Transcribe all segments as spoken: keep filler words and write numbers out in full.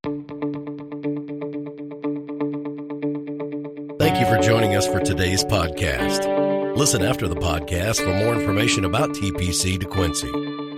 Thank you for joining us for today's podcast. Listen after the podcast for more information about T P C DeQuincy.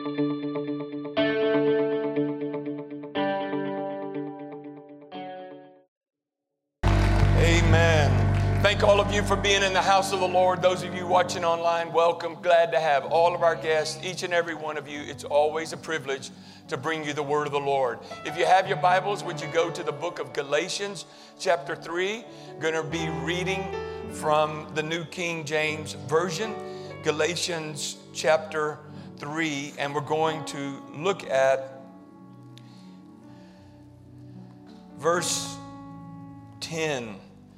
Amen. Thank all of you for being in the house of the Lord. Those of you watching online, welcome. Glad to have all of our guests, each and every one of you. It's always a privilege to bring you the word of the Lord. If you have your Bibles, would you go to the book of Galatians, chapter three? Going to be reading from the New King James Version, Galatians chapter three, and we're going to look at verse ten.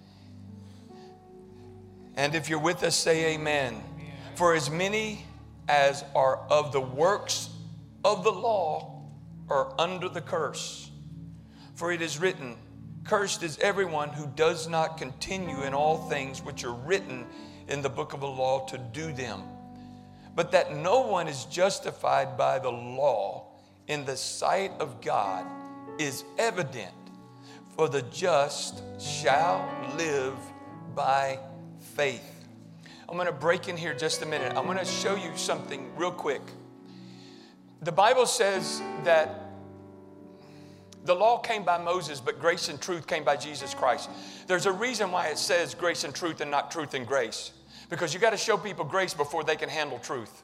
And if you're with us, say amen. For as many as are of the works of the law are under the curse. For it is written, cursed is everyone who does not continue in all things which are written in the book of the law to do them. But that no one is justified by the law in the sight of God is evident. For the just shall live by faith. I'm going to break in here just a minute. I'm going to show you something real quick. The Bible says that the law came by Moses, but grace and truth came by Jesus Christ. There's a reason why it says grace and truth and not truth and grace. Because you got to show people grace before they can handle truth.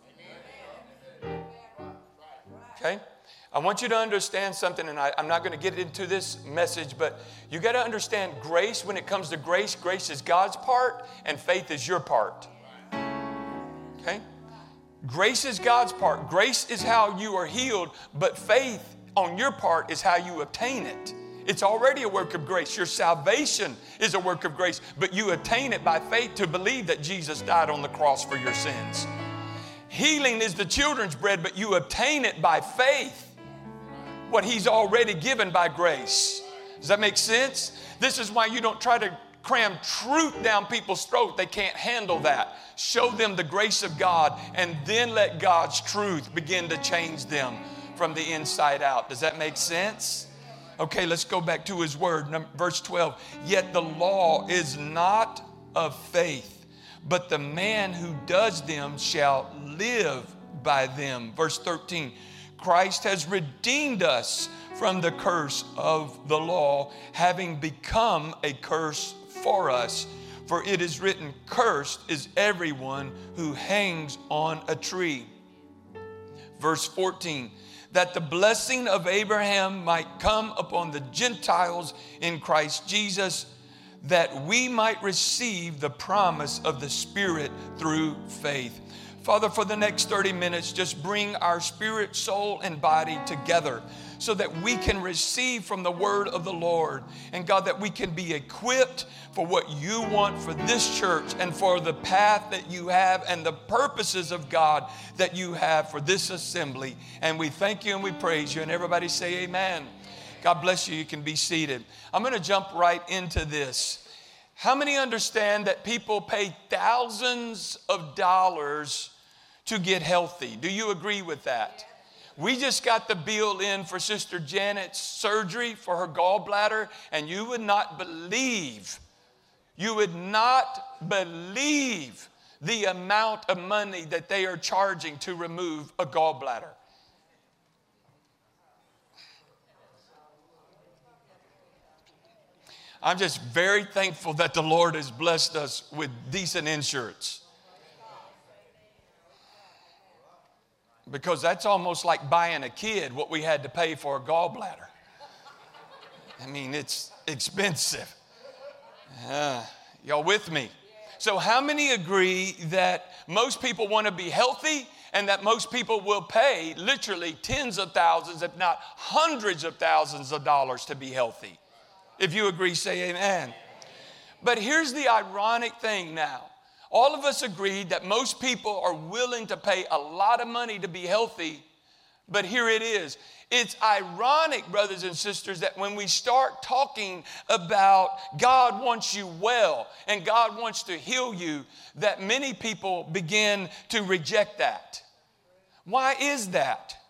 Okay? I want you to understand something, and I, I'm not going to get into this message, but you got to understand grace. When it comes to grace, grace is God's part and faith is your part. Okay? Grace is God's part. Grace is how you are healed, but faith on your part is how you obtain it. It's already a work of grace. Your salvation is a work of grace, but you attain it by faith to believe that Jesus died on the cross for your sins. Healing is the children's bread, but you obtain it by faith. What he's already given by grace. Does that make sense? This is why you don't try to cram truth down people's throat. They can't handle that. Show them the grace of God and then let God's truth begin to change them from the inside out. Does that make sense? Okay, let's go back to his word. Number, verse twelve. Yet the law is not of faith, but the man who does them shall live by them. Verse thirteen. Christ has redeemed us from the curse of the law, having become a curse for us. For it is written, cursed is everyone who hangs on a tree. Verse fourteen, that the blessing of Abraham might come upon the Gentiles in Christ Jesus, that we might receive the promise of the Spirit through faith. Father, for the next thirty minutes, just bring our spirit, soul, and body together so that we can receive from the word of the Lord. And God, that we can be equipped for what you want for this church and for the path that you have and the purposes of God that you have for this assembly. And we thank you and we praise you. And everybody say amen. God bless you. You can be seated. I'm going to jump right into this. How many understand that people pay thousands of dollars to get healthy? Do you agree with that? We just got the bill in for Sister Janet's surgery for her gallbladder, and you would not believe, you would not believe the amount of money that they are charging to remove a gallbladder. I'm just very thankful that the Lord has blessed us with decent insurance. Because that's almost like buying a kid what we had to pay for a gallbladder. I mean, it's expensive. Uh, y'all with me? So how many agree that most people want to be healthy and that most people will pay literally tens of thousands, if not hundreds of thousands of dollars to be healthy? If you agree, say amen. But here's the ironic thing now. All of us agreed that most people are willing to pay a lot of money to be healthy, but here it is. It's ironic, brothers and sisters, that when we start talking about God wants you well and God wants to heal you, that many people begin to reject that. Why is that?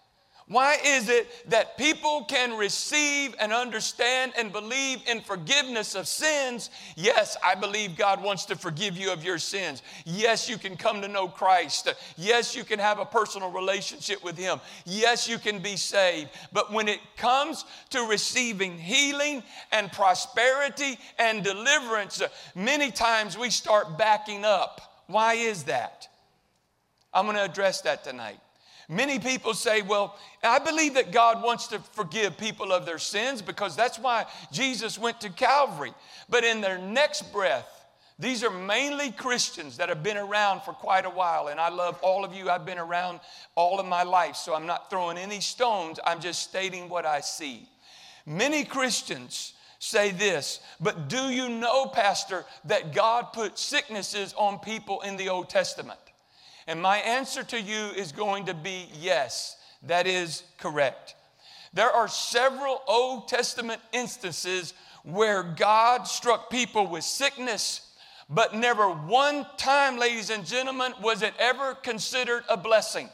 Why is it that people can receive and understand and believe in forgiveness of sins? Yes, I believe God wants to forgive you of your sins. Yes, you can come to know Christ. Yes, you can have a personal relationship with Him. Yes, you can be saved. But when it comes to receiving healing and prosperity and deliverance, many times we start backing up. Why is that? I'm going to address that tonight. Many people say, well, I believe that God wants to forgive people of their sins because that's why Jesus went to Calvary. But in their next breath, these are mainly Christians that have been around for quite a while. And I love all of you. I've been around all of my life, so I'm not throwing any stones. I'm just stating what I see. Many Christians say this, but do you know, Pastor, that God put sicknesses on people in the Old Testament? And my answer to you is going to be yes, that is correct. There are several Old Testament instances where God struck people with sickness, but never one time, ladies and gentlemen, was it ever considered a blessing.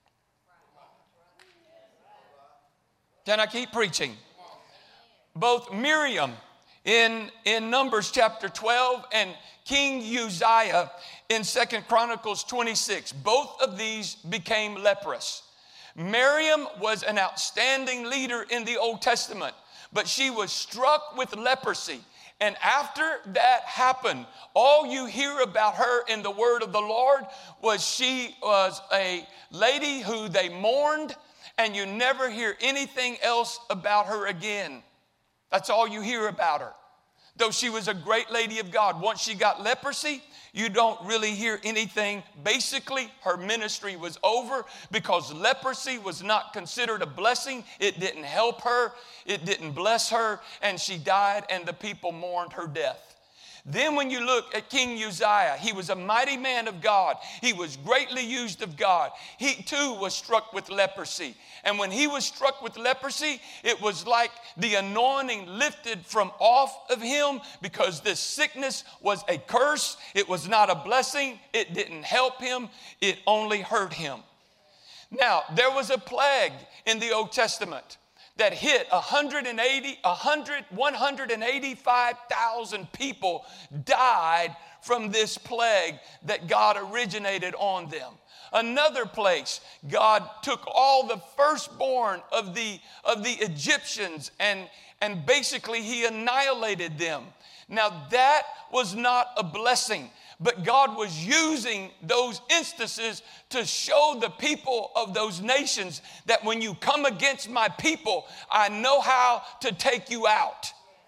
Can I keep preaching? Both Miriam in, in Numbers chapter twelve and King Uzziah in Second Chronicles twenty-six, both of these became leprous. Miriam was an outstanding leader in the Old Testament, but she was struck with leprosy. And after that happened, all you hear about her in the word of the Lord was she was a lady who they mourned, and you never hear anything else about her again. That's all you hear about her. Though she was a great lady of God, once she got leprosy, you don't really hear anything. Basically, her ministry was over because leprosy was not considered a blessing. It didn't help her. It didn't bless her. And she died, and the people mourned her death. Then when you look at King Uzziah, he was a mighty man of God. He was greatly used of God. He too was struck with leprosy. And when he was struck with leprosy, it was like the anointing lifted from off of him because this sickness was a curse. It was not a blessing. It didn't help him. It only hurt him. Now, there was a plague in the Old Testament that hit one hundred eighty, one hundred, one hundred eighty-five thousand people died from this plague that God originated on them. Another place, God took all the firstborn of the, of the Egyptians and, and basically he annihilated them. Now that was not a blessing, but God was using those instances to show the people of those nations that when you come against my people, I know how to take you out.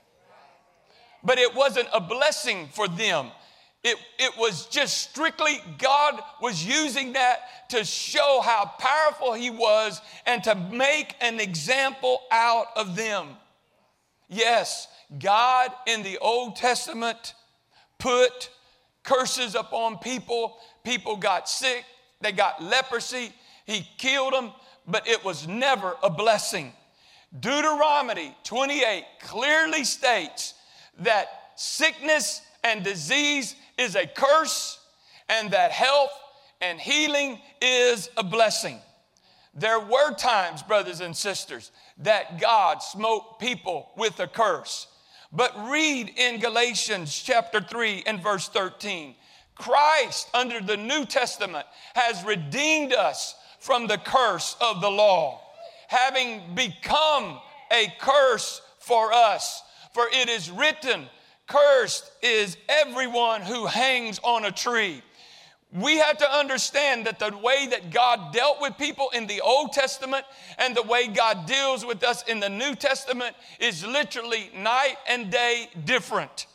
But it wasn't a blessing for them. It, it was just strictly God was using that to show how powerful he was and to make an example out of them. Yes, God in the Old Testament put curses upon people. People got sick. They got leprosy. He killed them, but it was never a blessing. Deuteronomy twenty-eight clearly states that sickness and disease is a curse and that health and healing is a blessing. There were times, brothers and sisters, that God smote people with a curse. But read in Galatians chapter three and verse thirteen. Christ under the New Testament has redeemed us from the curse of the law, having become a curse for us. For it is written, cursed is everyone who hangs on a tree. We have to understand that the way that God dealt with people in the Old Testament and the way God deals with us in the New Testament is literally night and day different.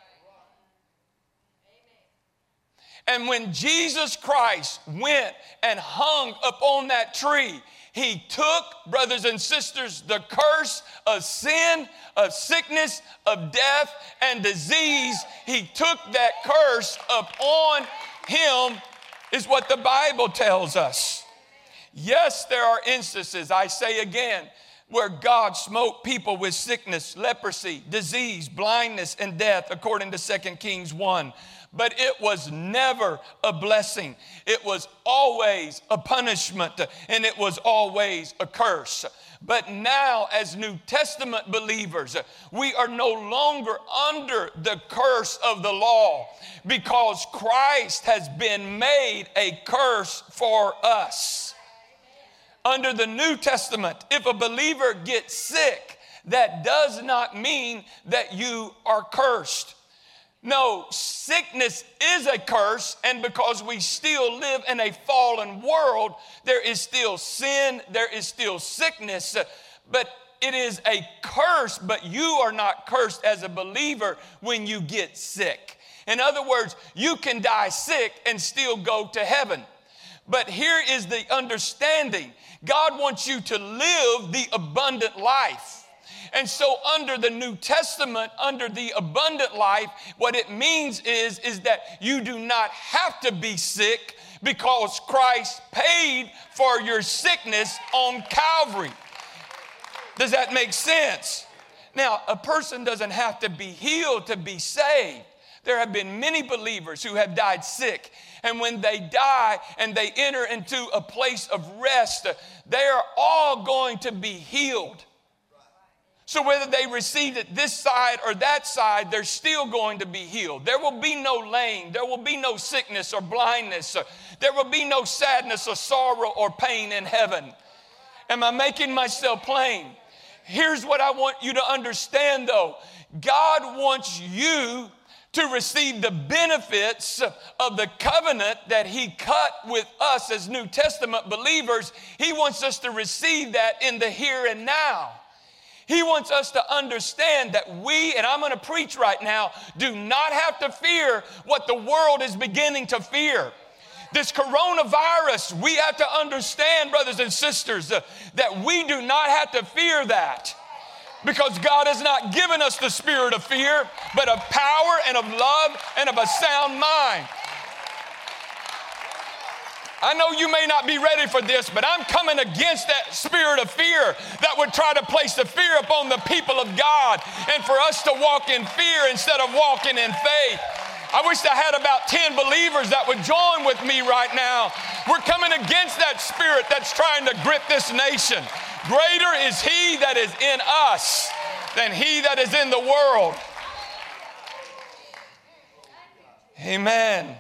And when Jesus Christ went and hung upon that tree, he took, brothers and sisters, the curse of sin, of sickness, of death, and disease. He took that curse upon him, is what the Bible tells us. Yes, there are instances, I say again, where God smote people with sickness, leprosy, disease, blindness, and death, according to Second Kings one. But it was never a blessing. It was always a punishment, and it was always a curse. But now, as New Testament believers, we are no longer under the curse of the law because Christ has been made a curse for us. Under the New Testament, if a believer gets sick, that does not mean that you are cursed. No, sickness is a curse, and because we still live in a fallen world, there is still sin, there is still sickness, but it is a curse, but you are not cursed as a believer when you get sick. In other words, you can die sick and still go to heaven. But here is the understanding. God wants you to live the abundant life. And so under the New Testament, under the abundant life, what it means is, is that you do not have to be sick because Christ paid for your sickness on Calvary. Does that make sense? Now, a person doesn't have to be healed to be saved. There have been many believers who have died sick. And when they die and they enter into a place of rest, they are all going to be healed. So whether they received it this side or that side, they're still going to be healed. There will be no lame. There will be no sickness or blindness. There will be no sadness or sorrow or pain in heaven. Am I making myself plain? Here's what I want you to understand though. God wants you to receive the benefits of the covenant that he cut with us as New Testament believers. He wants us to receive that in the here and now. He wants us to understand that we, and I'm going to preach right now, do not have to fear what the world is beginning to fear. This coronavirus, we have to understand, brothers and sisters, uh, that we do not have to fear that. Because God has not given us the spirit of fear, but of power and of love and of a sound mind. I know you may not be ready for this, but I'm coming against that spirit of fear that would try to place the fear upon the people of God and for us to walk in fear instead of walking in faith. I wish I had about ten believers that would join with me right now. We're coming against that spirit that's trying to grip this nation. Greater is he that is in us than he that is in the world. Amen.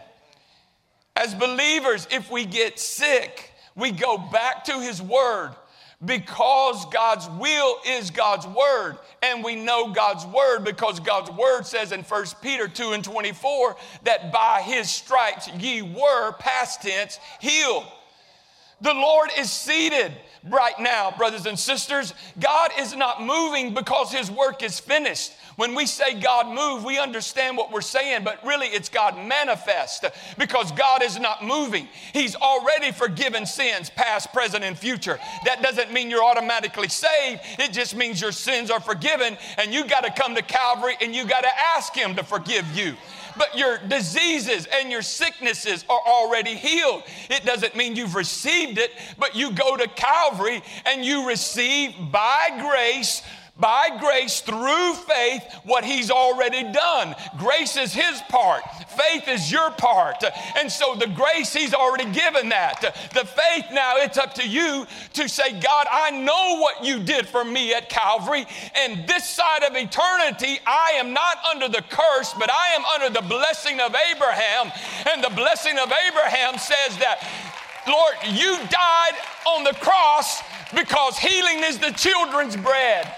As believers, if we get sick, we go back to his word because God's will is God's word. And we know God's word because God's word says in First Peter two and twenty-four that by his stripes ye were, past tense, healed. The Lord is seated right now, brothers and sisters. God is not moving because his work is finished. When we say God move, we understand what we're saying, but really it's God manifest because God is not moving. He's already forgiven sins, past, present, and future. That doesn't mean you're automatically saved. It just means your sins are forgiven, and you got to come to Calvary and you got to ask him to forgive you. But your diseases and your sicknesses are already healed. It doesn't mean you've received it, but you go to Calvary and you receive by grace, by grace through faith what he's already done. Grace is his part. Faith is your part. And so the grace, he's already given that. The faith now, it's up to you to say, God, I know what you did for me at Calvary. And this side of eternity, I am not under the curse, but I am under the blessing of Abraham. And the blessing of Abraham says that, Lord, you died on the cross because healing is the children's bread.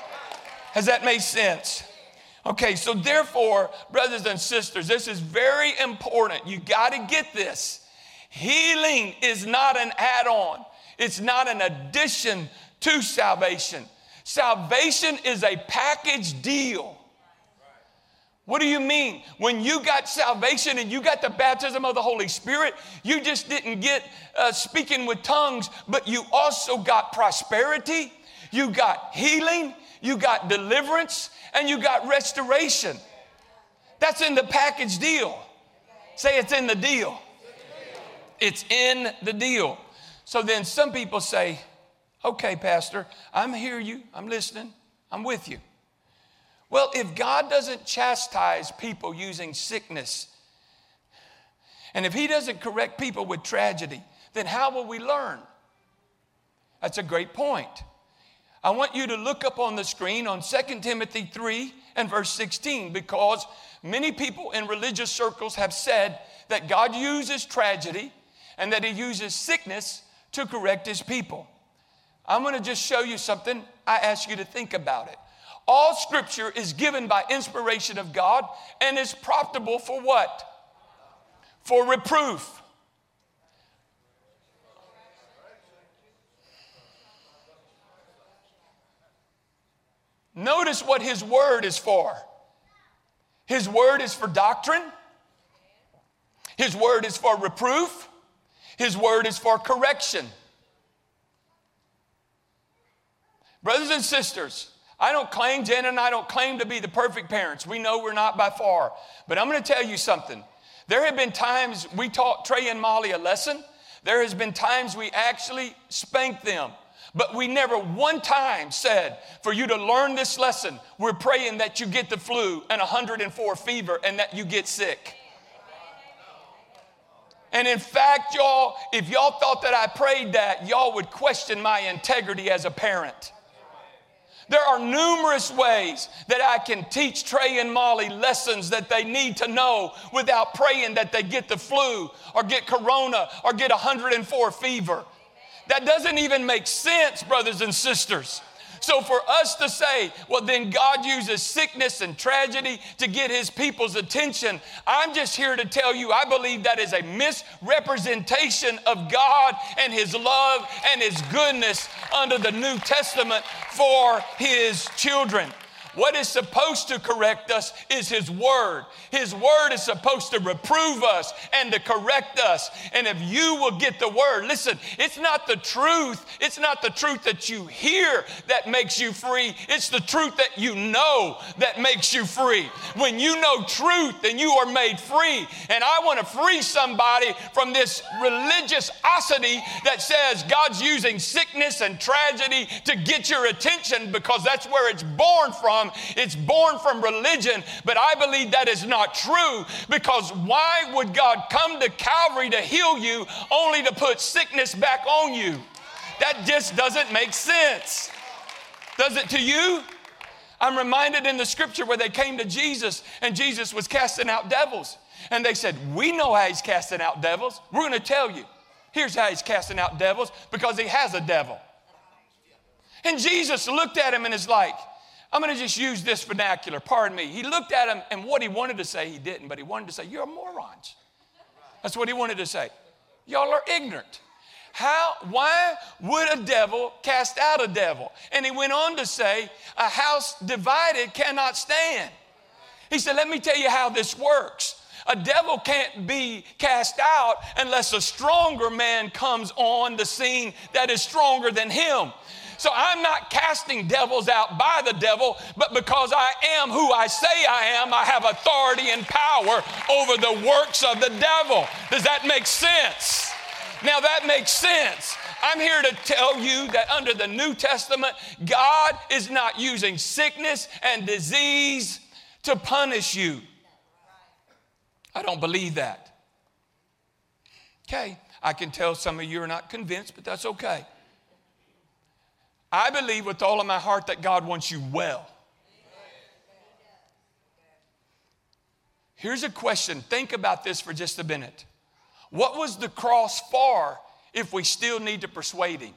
Has that made sense? Okay, so therefore, brothers and sisters, this is very important. You got to get this. Healing is not an add-on. It's not an addition to salvation. Salvation is a package deal. What do you mean? When you got salvation and you got the baptism of the Holy Spirit, you just didn't get uh, speaking with tongues, but you also got prosperity, you got healing, you got deliverance, and you got restoration. That's in the package deal. Say it's in the deal. It's in the deal. So then some people say, Okay, Pastor, I'm hear you. I'm listening. I'm with you. Well, if God doesn't chastise people using sickness, and if he doesn't correct people with tragedy, then how will we learn? That's a great point. I want you to look up on the screen on Second Timothy three and verse sixteen, because many people in religious circles have said that God uses tragedy and that he uses sickness to correct his people. I'm going to just show you something. I ask you to think about it. All scripture is given by inspiration of God and is profitable for what? For reproof. Notice what his word is for. His word is for doctrine. His word is for reproof. His word is for correction. Brothers and sisters, I don't claim, Jen and I don't claim to be the perfect parents. We know we're not by far. But I'm going to tell you something. There have been times we taught Trey and Molly a lesson. There has been times we actually spanked them. But we never one time said, for you to learn this lesson, we're praying that you get the flu and one hundred four fever and that you get sick. And in fact, y'all, if y'all thought that I prayed that, y'all would question my integrity as a parent. There are numerous ways that I can teach Trey and Molly lessons that they need to know without praying that they get the flu or get corona or get one hundred four fever. That doesn't even make sense, brothers and sisters. So for us to say, well, then God uses sickness and tragedy to get his people's attention, I'm just here to tell you, I believe that is a misrepresentation of God and his love and his goodness under the New Testament for his children. What is supposed to correct us is his word. His word is supposed to reprove us and to correct us. And if you will get the word, listen, it's not the truth. It's not the truth that you hear that makes you free. It's the truth that you know that makes you free. When you know truth, then you are made free. And I want to free somebody from this religiosity that says God's using sickness and tragedy to get your attention, because that's where it's born from. It's born from religion, but I believe that is not true, because why would God come to Calvary to heal you only to put sickness back on you? That just doesn't make sense. Does it to you? I'm reminded in the scripture where they came to Jesus and Jesus was casting out devils. And they said, we know how he's casting out devils. We're going to tell you. Here's how he's casting out devils, because he has a devil. And Jesus looked at him and is like, I'm going to just use this vernacular, pardon me. He looked at him, and what he wanted to say, he didn't, but he wanted to say, you're morons. That's what he wanted to say. Y'all are ignorant. How, why would a devil cast out a devil? And he went on to say, a house divided cannot stand. He said, let me tell you how this works. A devil can't be cast out unless a stronger man comes on the scene that is stronger than him. So I'm not casting devils out by the devil, but because I am who I say I am, I have authority and power over the works of the devil. Does that make sense? Now that makes sense. I'm here to tell you that under the New Testament, God is not using sickness and disease to punish you. I don't believe that. Okay, I can tell some of you are not convinced, but that's okay. I believe with all of my heart that God wants you well. Here's a question. Think about this for just a minute. What was the cross for if we still need to persuade him?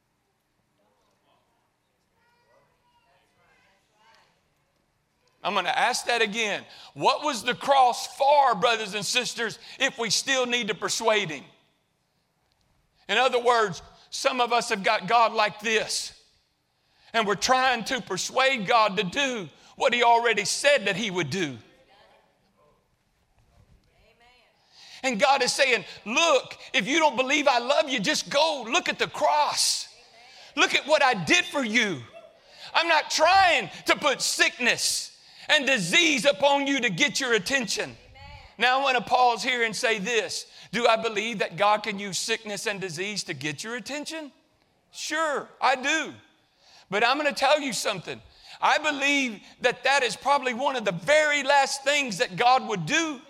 I'm going to ask that again. What was the cross for, brothers and sisters, if we still need to persuade him? In other words, some of us have got God like this, and we're trying to persuade God to do what he already said that he would do. And God is saying, look, if you don't believe I love you, just go look at the cross. Look at what I did for you. I'm not trying to put sickness and disease upon you to get your attention. Now I want to pause here and say this. Do I believe that God can use sickness and disease to get your attention? Sure, I do. But I'm going to tell you something. I believe that that is probably one of the very last things that God would do.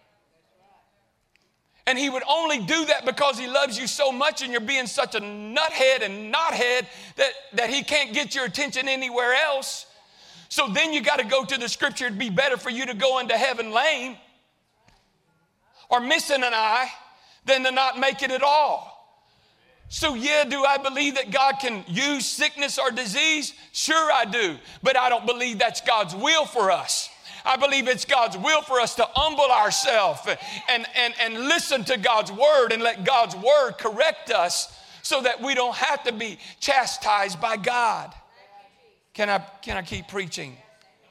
And he would only do that because he loves you so much and you're being such a nuthead and knothead that, that he can't get your attention anywhere else. So then you got to go to the scripture. It'd be better for you to go into heaven lame or missing an eye than to not make it at all. So yeah, do I believe that God can use sickness or disease? Sure I do. But I don't believe that's God's will for us. I believe it's God's will for us to humble ourselves and, and, and listen to God's word and let God's word correct us so that we don't have to be chastised by God. Can I, can I keep preaching?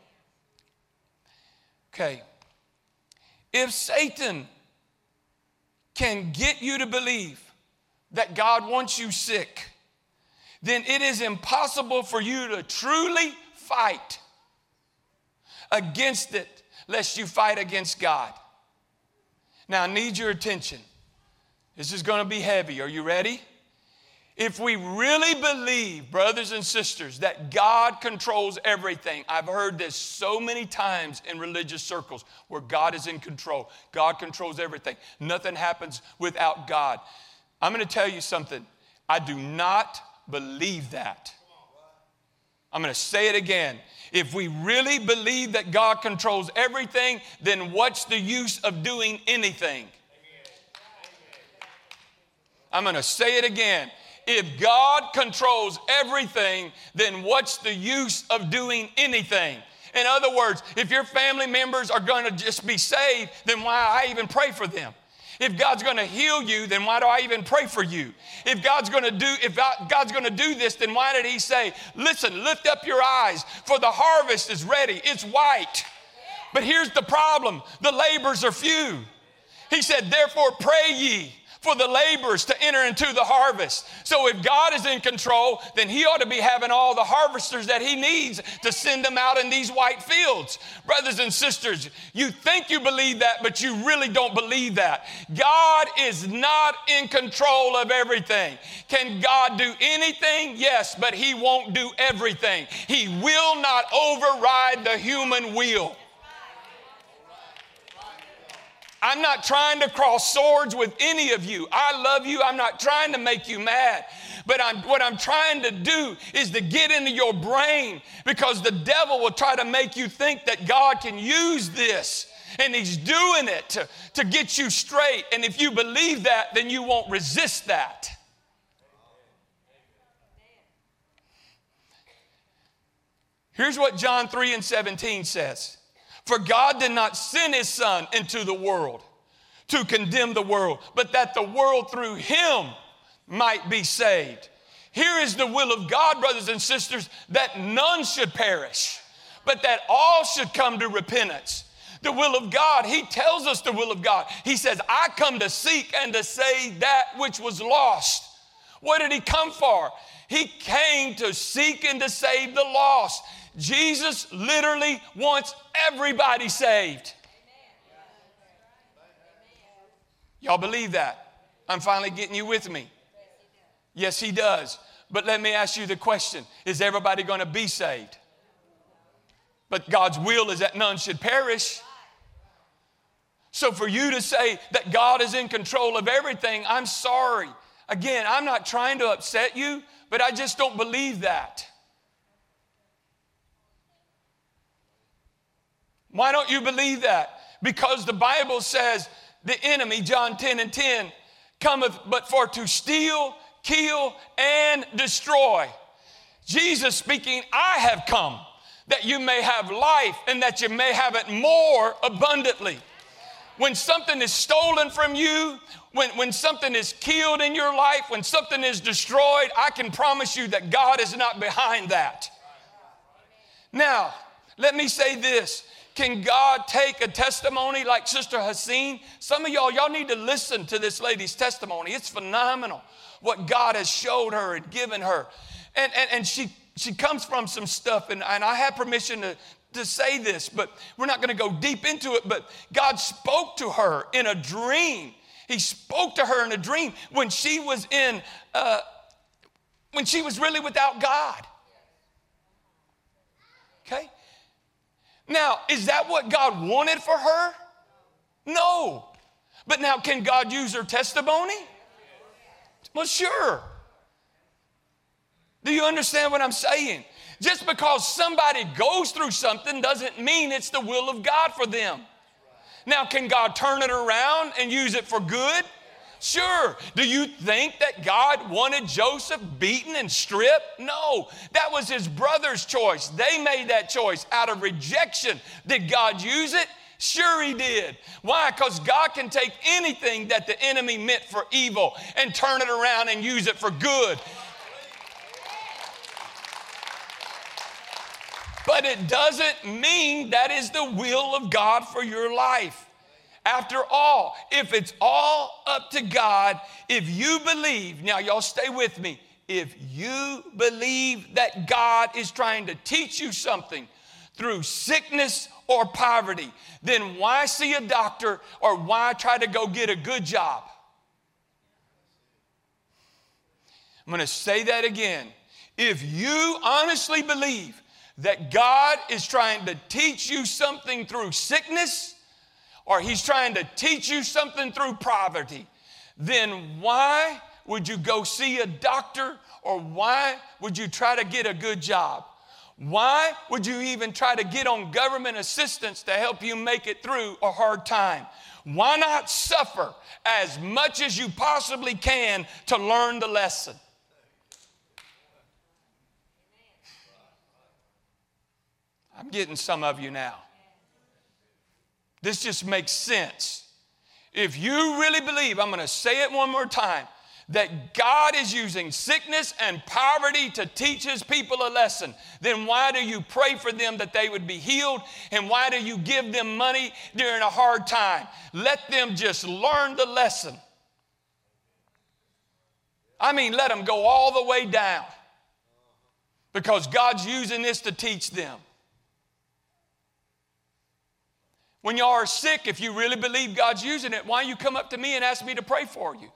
Okay. If Satan can get you to believe that God wants you sick, then it is impossible for you to truly fight against it lest you fight against God. Now, I need your attention. This is going to be heavy. Are you ready? If we really believe, brothers and sisters, that God controls everything, I've heard this so many times in religious circles where God is in control. God controls everything. Nothing happens without God. I'm going to tell you something. I do not believe that. I'm going to say it again. If we really believe that God controls everything, then what's the use of doing anything? I'm going to say it again. If God controls everything, then what's the use of doing anything? In other words, if your family members are going to just be saved, then why I even pray for them? If God's going to heal you, then why do I even pray for you? If God's going to do, if God's going to do this, then why did he say, listen, lift up your eyes, for the harvest is ready. It's white. But here's the problem. The labors are few. He said, therefore pray ye for the laborers to enter into the harvest. So if God is in control, then he ought to be having all the harvesters that he needs to send them out in these white fields. Brothers and sisters, you think you believe that, but you really don't believe that. God is not in control of everything. Can God do anything? Yes, but he won't do everything. He will not override the human will. I'm not trying to cross swords with any of you. I love you. I'm not trying to make you mad. But I'm, what I'm trying to do is to get into your brain, because the devil will try to make you think that God can use this. And he's doing it to, to get you straight. And if you believe that, then you won't resist that. Here's what John three and seventeen says. For God did not send his son into the world to condemn the world, but that the world through him might be saved. Here is the will of God, brothers and sisters, that none should perish, but that all should come to repentance. The will of God, he tells us the will of God. He says, I come to seek and to save that which was lost. What did he come for? He came to seek and to save the lost. Jesus literally wants everybody saved. Y'all believe that? I'm finally getting you with me. Yes, he does. But let me ask you the question. Is everybody going to be saved? But God's will is that none should perish. So for you to say that God is in control of everything, I'm sorry. Again, I'm not trying to upset you, but I just don't believe that. Why don't you believe that? Because the Bible says the enemy, John ten and ten, cometh but for to steal, kill, and destroy. Jesus speaking, I have come that you may have life and that you may have it more abundantly. When something is stolen from you, when, when something is killed in your life, when something is destroyed, I can promise you that God is not behind that. Now, let me say this. Can God take a testimony like Sister Haseen? Some of y'all, y'all need to listen to this lady's testimony. It's phenomenal what God has showed her and given her. And, and, and she, she comes from some stuff, and, and I have permission to, to say this, but we're not going to go deep into it. But God spoke to her in a dream. He spoke to her in a dream when she was in uh, when she was really without God. Okay? Now, is that what God wanted for her? No. But now, can God use her testimony? Well, sure. Do you understand what I'm saying? Just because somebody goes through something doesn't mean it's the will of God for them. Now, can God turn it around and use it for good? Sure. Do you think that God wanted Joseph beaten and stripped? No. That was his brother's choice. They made that choice out of rejection. Did God use it? Sure he did. Why? Because God can take anything that the enemy meant for evil and turn it around and use it for good. But it doesn't mean that is the will of God for your life. After all, if it's all up to God, if you believe, now y'all stay with me, if you believe that God is trying to teach you something through sickness or poverty, then why see a doctor or why try to go get a good job? I'm going to say that again. If you honestly believe that God is trying to teach you something through sickness, or he's trying to teach you something through poverty, then why would you go see a doctor, or why would you try to get a good job? Why would you even try to get on government assistance to help you make it through a hard time? Why not suffer as much as you possibly can to learn the lesson? I'm getting some of you now. This just makes sense. If you really believe, I'm going to say it one more time, that God is using sickness and poverty to teach his people a lesson, then why do you pray for them that they would be healed? And why do you give them money during a hard time? Let them just learn the lesson. I mean, let them go all the way down, because God's using this to teach them. When y'all are sick, if you really believe God's using it, why you come up to me and ask me to pray for you?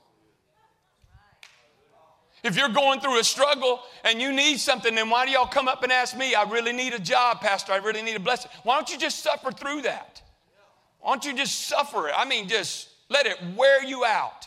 If you're going through a struggle and you need something, then why do y'all come up and ask me, I really need a job, Pastor, I really need a blessing? Why don't you just suffer through that? Why don't you just suffer it? I mean, just let it wear you out.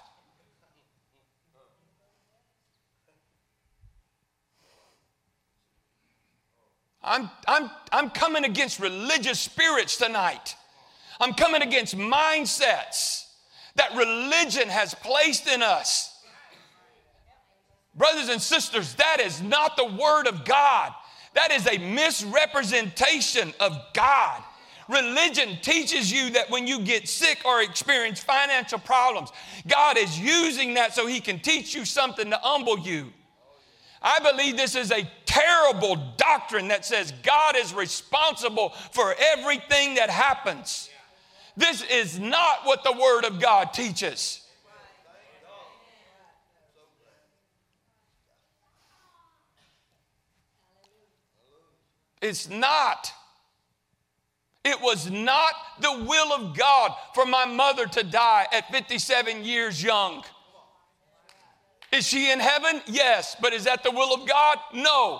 I'm, I'm, I'm coming against religious spirits tonight. I'm coming against mindsets that religion has placed in us. Brothers and sisters, that is not the word of God. That is a misrepresentation of God. Religion teaches you that when you get sick or experience financial problems, God is using that so he can teach you something to humble you. I believe this is a terrible doctrine that says God is responsible for everything that happens. This is not what the Word of God teaches. It's not. It was not the will of God for my mother to die at fifty-seven years young. Is she in heaven? Yes. But is that the will of God? No.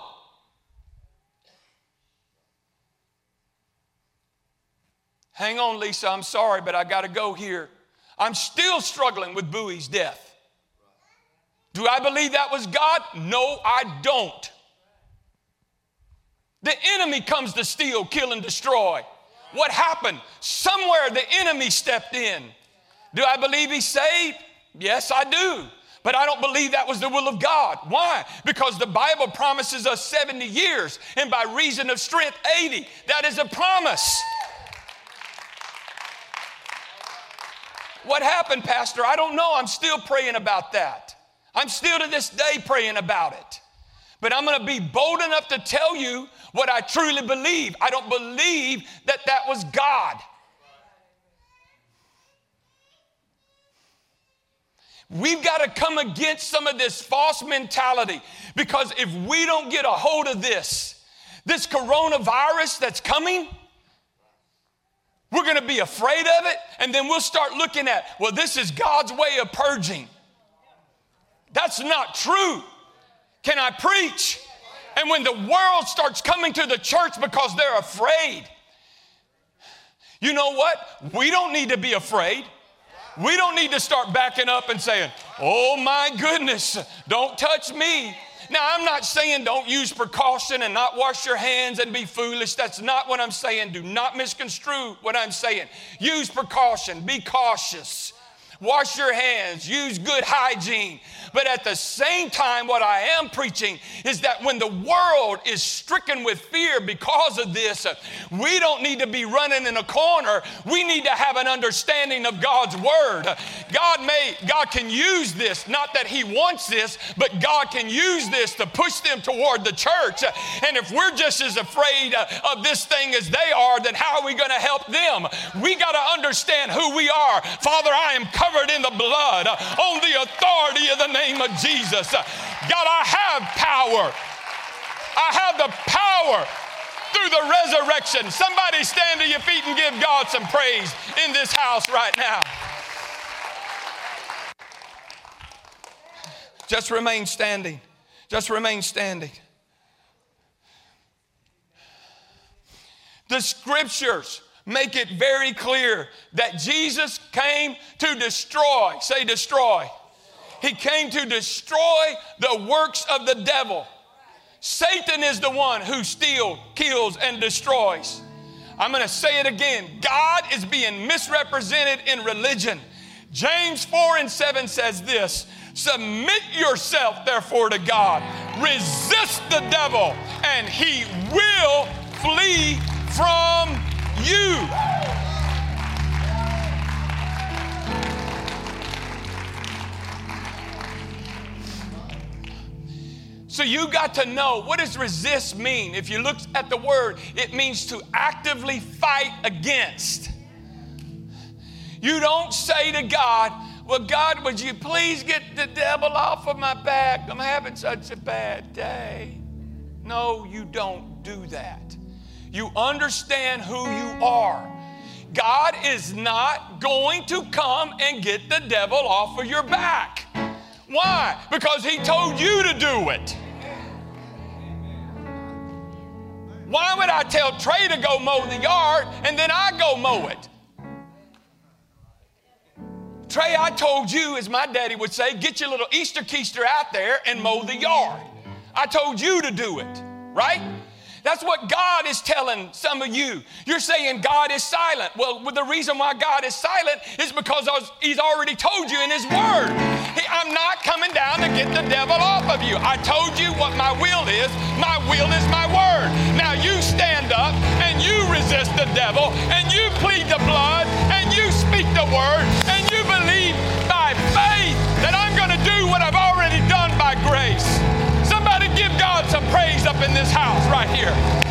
Hang on, Lisa. I'm sorry, but I got to go here. I'm still struggling with Bowie's death. Do I believe that was God? No, I don't. The enemy comes to steal, kill, and destroy. What happened? Somewhere the enemy stepped in. Do I believe he saved? Yes, I do. But I don't believe that was the will of God. Why? Because the Bible promises us seventy years, and by reason of strength, eighty. That is a promise. What happened, Pastor? I don't know. I'm still praying about that. I'm still to this day praying about it. But I'm going to be bold enough to tell you what I truly believe. I don't believe that that was God. We've got to come against some of this false mentality, because if we don't get a hold of this, this coronavirus that's coming, we're going to be afraid of it, and then we'll start looking at, well, this is God's way of purging. That's not true. Can I preach? And when the world starts coming to the church because they're afraid, you know what? We don't need to be afraid. We don't need to start backing up and saying, oh my goodness, don't touch me. Now, I'm not saying don't use precaution and not wash your hands and be foolish. That's not what I'm saying. Do not misconstrue what I'm saying. Use precaution. Be cautious. Wash your hands. Use good hygiene. But at the same time, what I am preaching is that when the world is stricken with fear because of this, we don't need to be running in a corner. We need to have an understanding of God's word. God may, God can use this, not that he wants this, but God can use this to push them toward the church. And if we're just as afraid of this thing as they are, then how are we going to help them? We got to understand who we are. Father, I am covered in the blood on the authority of the name of Jesus. God, I have power. I have the power through the resurrection. Somebody stand to your feet and give God some praise in this house right now. Just remain standing. Just remain standing. The scriptures make it very clear that Jesus came to destroy. Say destroy. He came to destroy the works of the devil. Satan is the one who steals, kills, and destroys. I'm going to say it again. God is being misrepresented in religion. James four and seven says this: submit yourself therefore to God. Resist the devil and he will flee from you. So you got to know, what does resist mean? If you look at the word, it means to actively fight against. You don't say to God, well, God, would you please get the devil off of my back? I'm having such a bad day. No, you don't do that. You understand who you are. God is not going to come and get the devil off of your back. Why? Because he told you to do it. Why would I tell Trey to go mow the yard and then I go mow it? Trey, I told you, as my daddy would say, get your little Easter keister out there and mow the yard. I told you to do it, right? That's what God is telling some of you. You're saying God is silent. Well, the reason why God is silent is because he's already told you in his word. He, I'm not coming down to get the devil off of you. I told you what my will is. My will is my word. Now you stand up and you resist the devil and you plead the blood and you speak the word and you believe by faith that I'm going to do what I've already done by grace. Somebody give God some praise up in this house right here.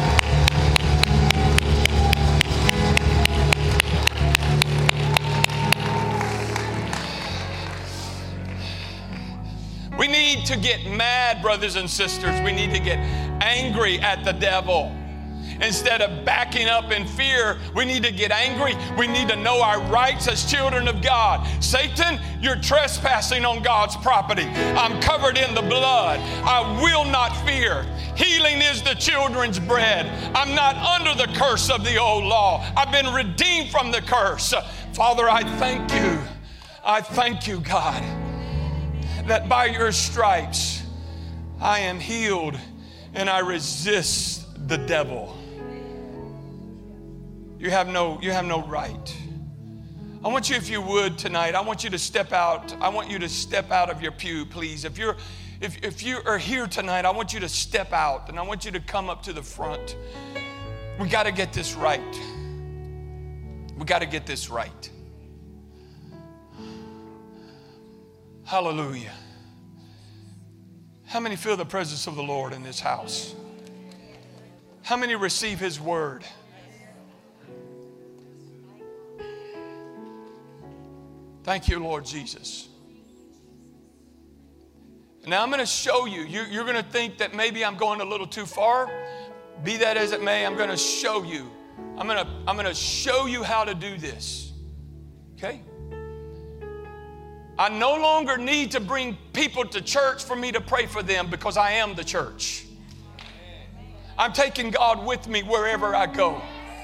We need to get mad, brothers and sisters. We need to get angry at the devil. Instead of backing up in fear, we need to get angry. We need to know our rights as children of God. Satan, you're trespassing on God's property. I'm covered in the blood. I will not fear. Healing is the children's bread. I'm not under the curse of the old law. I've been redeemed from the curse. Father, I thank you. I thank you, God, that by your stripes I am healed and I resist the devil. You have no, you have no right. I want you, if you would tonight, I want you to step out. I want you to step out of your pew, please. If you're, if, if you are here tonight, I want you to step out and I want you to come up to the front. We got to get this right. We got to get this right. Hallelujah. How many feel the presence of the Lord in this house? How many receive his word? Thank you, Lord Jesus. Now I'm going to show you. you. You're going to think that maybe I'm going a little too far. Be that as it may, I'm going to show you. I'm going to, I'm going to show you how to do this. Okay? I no longer need to bring people to church for me to pray for them because I am the church. I'm taking God with me wherever I go.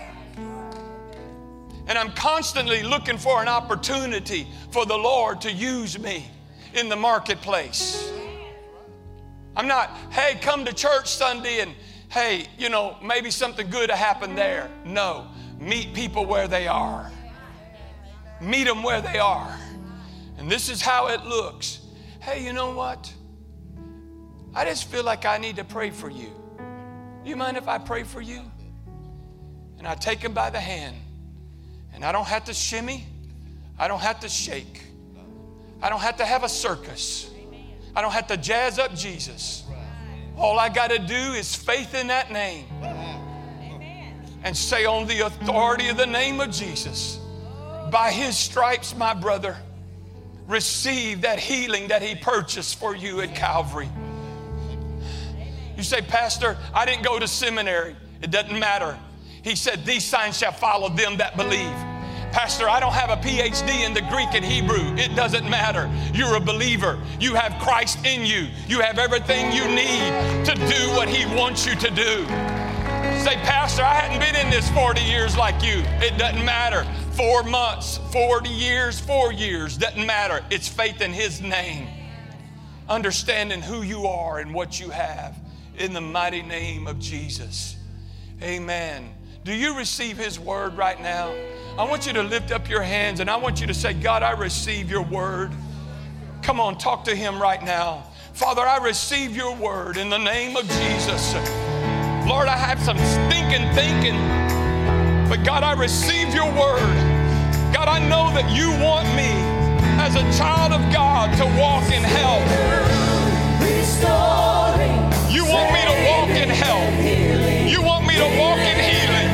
And I'm constantly looking for an opportunity for the Lord to use me in the marketplace. I'm not, hey, come to church Sunday and, hey, you know, maybe something good will happen there. No, meet people where they are. Meet them where they are. And this is how it looks. Hey, you know what? I just feel like I need to pray for you. You mind if I pray for you? And I take him by the hand. And I don't have to shimmy. I don't have to shake. I don't have to have a circus. I don't have to jazz up Jesus. All I got to do is faith in that name. And say, on the authority of the name of Jesus, by his stripes, my brother, receive that healing that he purchased for you at Calvary. You say, Pastor, I didn't go to seminary. It doesn't matter. He said, these signs shall follow them that believe. Pastor, I don't have a P H D in the Greek and Hebrew. It doesn't matter. You're a believer. You have Christ in you. You have everything you need to do what he wants you to do. Say, Pastor, I hadn't been in this forty years like you. It doesn't matter. Four months, forty years, four years, doesn't matter. It's faith in his name. Understanding who you are and what you have in the mighty name of Jesus. Amen. Do you receive his word right now? I want you to lift up your hands and I want you to say, God, I receive your word. Come on, talk to him right now. Father, I receive your word in the name of Jesus. Lord, I have some stinking thinking, but God, I receive your word. God, I know that you want me as a child of God to walk in health. You want me to walk in health. You want me to walk in healing.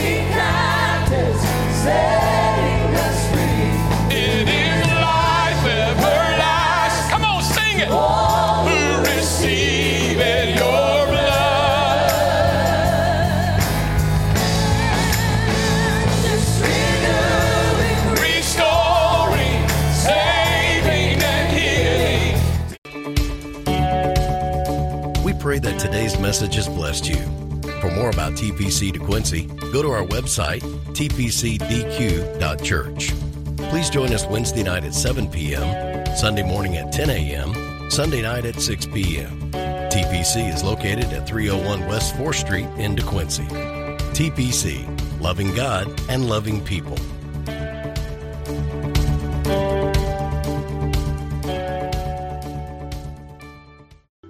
It is life everlasting. Come on, sing it. Who receive it, your blood. Restoring, saving, and healing. We pray that today's message has blessed you. For more about T P C DeQuincy, go to our website, t p c d q dot church. Please join us Wednesday night at seven p.m., Sunday morning at ten a.m., Sunday night at six p.m. T P C is located at three oh one West fourth Street in DeQuincy. T P C, loving God and loving people.